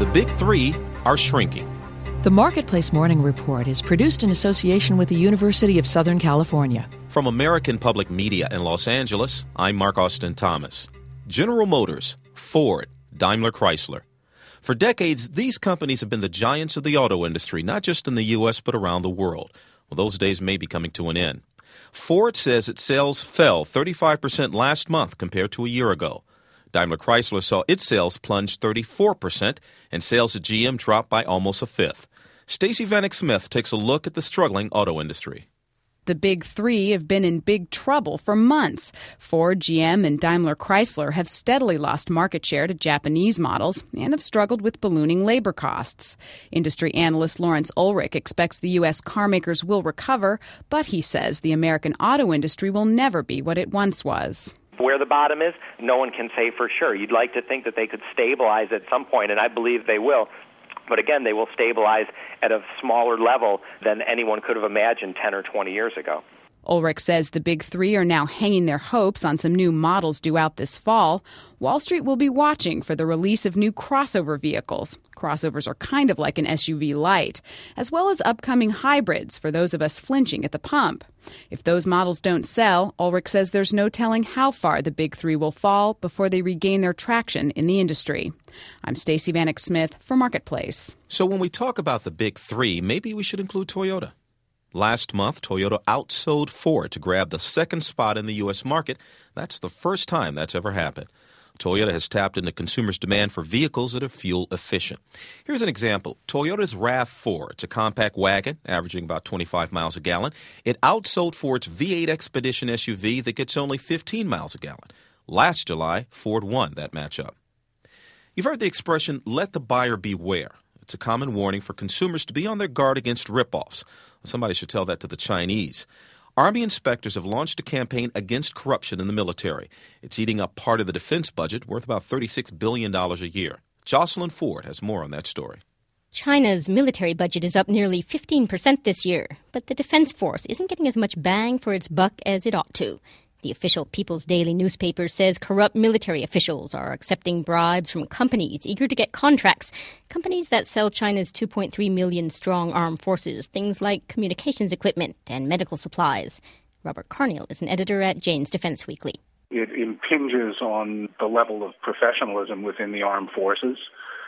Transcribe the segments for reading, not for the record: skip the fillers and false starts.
The big three are shrinking. The Marketplace Morning Report is produced in association with the University of Southern California. From American Public Media in Los Angeles, I'm Mark Austin Thomas. General Motors, Ford, Daimler Chrysler. For decades, these companies have been the giants of the auto industry, not just in the U.S., but around the world. Well, those days may be coming to an end. Ford says its sales fell 35% last month compared to a year ago. Daimler Chrysler saw its sales plunge 34%, and sales at GM dropped by almost a fifth. Stacey Vanek Smith takes a look at the struggling auto industry. The big three have been in big trouble for months. Ford, GM, and Daimler Chrysler have steadily lost market share to Japanese models and have struggled with ballooning labor costs. Industry analyst Lawrence Ulrich expects the U.S. carmakers will recover, but he says the American auto industry will never be what it once was. Where the bottom is, no one can say for sure. You'd like to think that they could stabilize at some point, and I believe they will. But again, they will stabilize at a smaller level than anyone could have imagined 10 or 20 years ago. Ulrich says the big three are now hanging their hopes on some new models due out this fall. Wall Street will be watching for the release of new crossover vehicles. Crossovers are kind of like an SUV light, as well as upcoming hybrids for those of us flinching at the pump. If those models don't sell, Ulrich says there's no telling how far the big three will fall before they regain their traction in the industry. I'm Stacey Vanek Smith for Marketplace. So when we talk about the big three, maybe we should include Toyota. Last month, Toyota outsold Ford to grab the second spot in the U.S. market. That's the first time that's ever happened. Toyota has tapped into consumers' demand for vehicles that are fuel efficient. Here's an example. Toyota's RAV4, it's a compact wagon averaging about 25 miles a gallon. It outsold Ford's V8 Expedition SUV that gets only 15 miles a gallon. Last July, Ford won that matchup. You've heard the expression, let the buyer beware. It's a common warning for consumers to be on their guard against ripoffs. Somebody should tell that to the Chinese. Army inspectors have launched a campaign against corruption in the military. It's eating up part of the defense budget, worth about $36 billion a year. Jocelyn Ford has more on that story. China's military budget is up nearly 15% this year, but the defense force isn't getting as much bang for its buck as it ought to. The official People's Daily newspaper says corrupt military officials are accepting bribes from companies eager to get contracts, companies that sell China's 2.3 million strong armed forces, things like communications equipment and medical supplies. Robert Carneal is an editor at Jane's Defense Weekly. It impinges on the level of professionalism within the armed forces,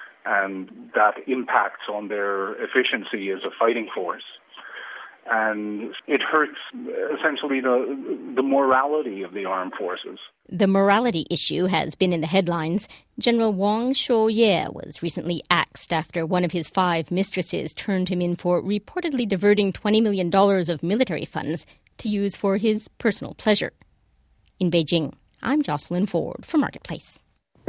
and that impacts on their efficiency as a fighting force. And it hurts, essentially, the morality of the armed forces. The morality issue has been in the headlines. General Wang Shouye was recently axed after one of his 5 mistresses turned him in for reportedly diverting $20 million of military funds to use for his personal pleasure. In Beijing, I'm Jocelyn Ford for Marketplace.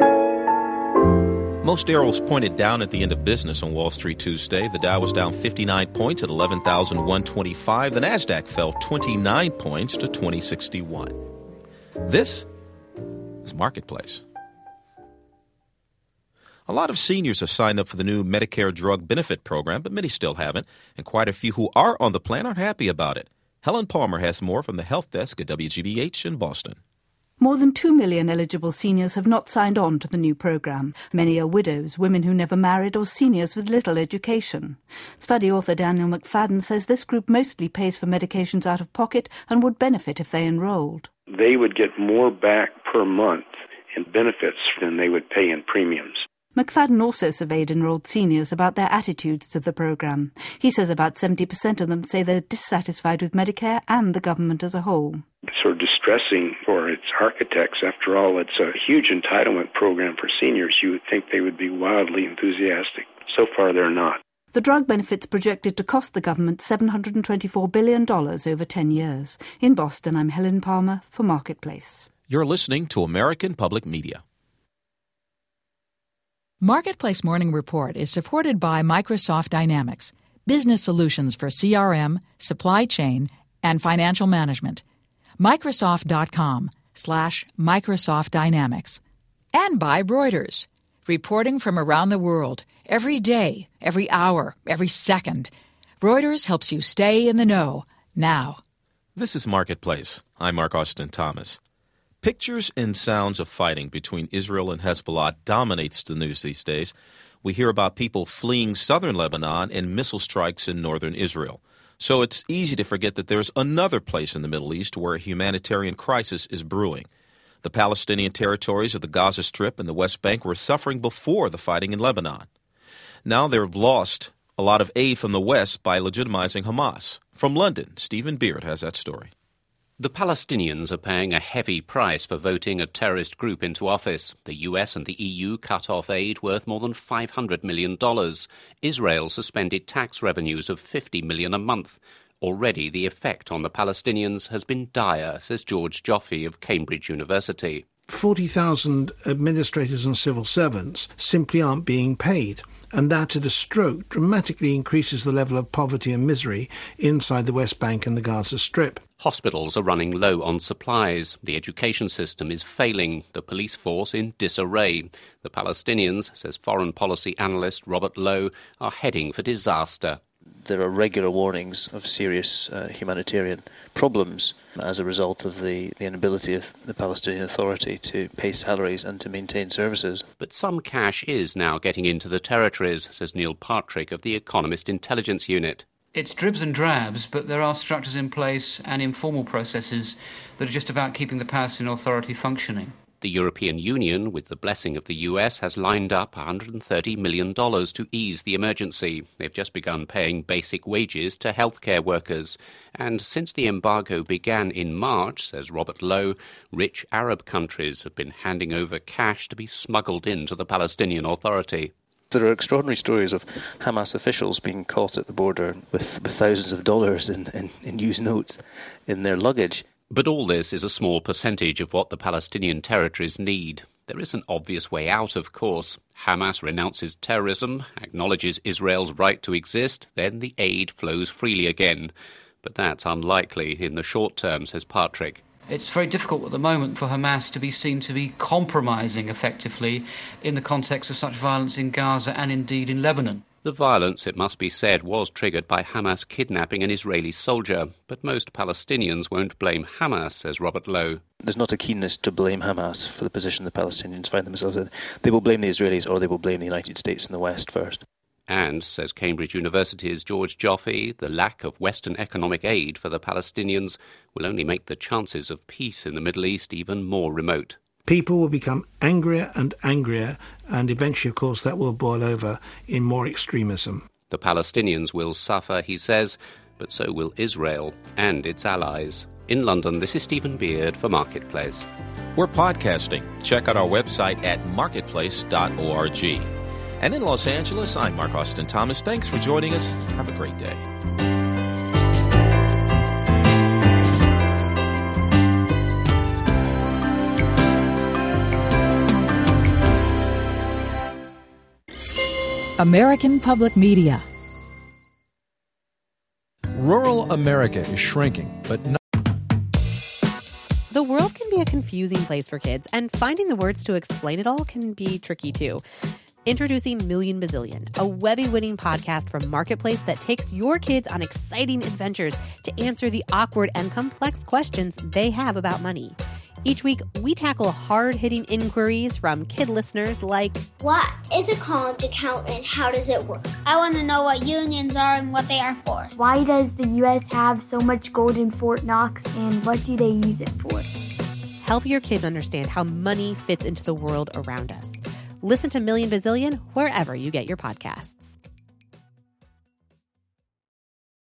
Most arrows pointed down at the end of business on Wall Street Tuesday. The Dow was down 59 points at 11,125. The Nasdaq fell 29 points to 2061. This is Marketplace. A lot of seniors have signed up for the new Medicare drug benefit program, but many still haven't, and quite a few who are on the plan aren't happy about it. Helen Palmer has more from the Health Desk at WGBH in Boston. More than 2 million eligible seniors have not signed on to the new programme. Many are widows, women who never married, or seniors with little education. Study author Daniel McFadden says this group mostly pays for medications out of pocket and would benefit if they enrolled. They would get more back per month in benefits than they would pay in premiums. McFadden also surveyed enrolled seniors about their attitudes to the programme. He says about 70% of them say they're dissatisfied with Medicare and the government as a whole. It's sort of distressing for its architects. After all, it's a huge entitlement program for seniors. You would think they would be wildly enthusiastic. So far, they're not. The drug benefit's projected to cost the government $724 billion over 10 years. In Boston, I'm Helen Palmer for Marketplace. You're listening to American Public Media. Marketplace Morning Report is supported by Microsoft Dynamics, business solutions for CRM, supply chain, and financial management. Microsoft.com/Microsoft Dynamics. And by Reuters, reporting from around the world, every day, every hour, every second. Reuters helps you stay in the know, now. This is Marketplace. I'm Mark Austin Thomas. Pictures and sounds of fighting between Israel and Hezbollah dominates the news these days. We hear about people fleeing southern Lebanon and missile strikes in northern Israel. So it's easy to forget that there's another place in the Middle East where a humanitarian crisis is brewing. The Palestinian territories of the Gaza Strip and the West Bank were suffering before the fighting in Lebanon. Now they've lost a lot of aid from the West by legitimizing Hamas. From London, Stephen Beard has that story. The Palestinians are paying a heavy price for voting a terrorist group into office. The US and the EU cut off aid worth more than $500 million. Israel suspended tax revenues of $50 million a month. Already the effect on the Palestinians has been dire, says George Joffe of Cambridge University. 40,000 administrators and civil servants simply aren't being paid. And that at a stroke dramatically increases the level of poverty and misery inside the West Bank and the Gaza Strip. Hospitals are running low on supplies. The education system is failing. The police force in disarray. The Palestinians, says foreign policy analyst Robert Lowe, are heading for disaster. There are regular warnings of serious humanitarian problems as a result of the inability of the Palestinian Authority to pay salaries and to maintain services. But some cash is now getting into the territories, says Neil Partrick of the Economist Intelligence Unit. It's dribs and drabs, but there are structures in place and informal processes that are just about keeping the Palestinian Authority functioning. The European Union, with the blessing of the US, has lined up $130 million to ease the emergency. They've just begun paying basic wages to healthcare workers. And since the embargo began in March, says Robert Lowe, rich Arab countries have been handing over cash to be smuggled into the Palestinian Authority. There are extraordinary stories of Hamas officials being caught at the border with thousands of dollars in used notes in their luggage. But all this is a small percentage of what the Palestinian territories need. There is an obvious way out, of course. Hamas renounces terrorism, acknowledges Israel's right to exist, then the aid flows freely again. But that's unlikely in the short term, says Partrick. It's very difficult at the moment for Hamas to be seen to be compromising effectively in the context of such violence in Gaza and indeed in Lebanon. The violence, it must be said, was triggered by Hamas kidnapping an Israeli soldier. But most Palestinians won't blame Hamas, says Robert Lowe. There's not a keenness to blame Hamas for the position the Palestinians find themselves in. They will blame the Israelis or they will blame the United States and the West first. And, says Cambridge University's George Joffe, the lack of Western economic aid for the Palestinians will only make the chances of peace in the Middle East even more remote. People will become angrier and angrier, and eventually, of course, that will boil over in more extremism. The Palestinians will suffer, he says, but so will Israel and its allies. In London, this is Stephen Beard for Marketplace. We're podcasting. Check out our website at marketplace.org. And in Los Angeles, I'm Mark Austin Thomas. Thanks for joining us. Have a great day. American Public Media. Rural America is shrinking, but not. The world can be a confusing place for kids, and finding the words to explain it all can be tricky too. Introducing Million Bazillion, a Webby-winning podcast from Marketplace that takes your kids on exciting adventures to answer the awkward and complex questions they have about money. Each week, we tackle hard-hitting inquiries from kid listeners like, what is a college account and how does it work? I want to know what unions are and what they are for. Why does the U.S. have so much gold in Fort Knox and what do they use it for? Help your kids understand how money fits into the world around us. Listen to Million Bazillion wherever you get your podcasts.